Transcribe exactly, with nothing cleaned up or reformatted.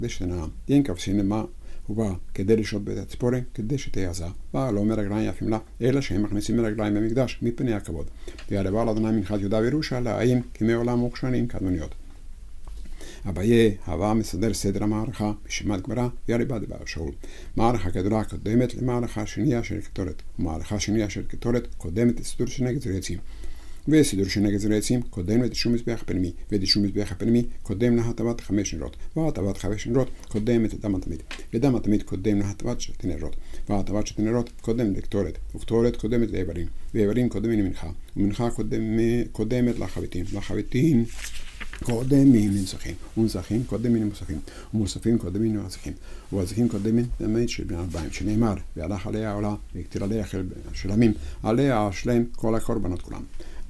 כדי שתנעם. דין כבשים למה הוא בא כדי לשהות בית הציפורי, כדי שתהיה עזה. בא לא מרגליים יפים לה, אלא שהם מכניסים מרגליים במקדש, מפני הכבוד. וידבר לאדוני מנחת יהודה וירושלים, כמי עולם מוכשנים כדמוניות. אביי הווה מסדר סדר המערכה בשמת גמרא ויריבה דבר שאול. מערכה גדולה קודמת למערכה שנייה של קטורת, ומערכה שנייה של קטורת קודמת לסידור שנגד זרי עצים. וסידור שנגד זרי עצים קודם לדישום מזבח הפנימי, ודישום מזבח הפנימי קודם להטבת חמש נרות, והטבת חמש נרות קודמת לדם התמיד, ודם התמיד קודם להטבת שתי נרות, והטבת שתי נרות קודם לקטורת, וקטורת קודמת לאיברים, ואיברים קודמים למנחה, ומנחה קודמת לחביתין, לחביתין קודמים לנצחים, ונצחים קודמים למוספים, ומוספים קודמים לרצחים, ורצחים קודמים למית של בני ארבעים, שנאמר, והלך עליה עולה, והקטיר עליה שלמים, עליה השלם כל הקורבנות כולם.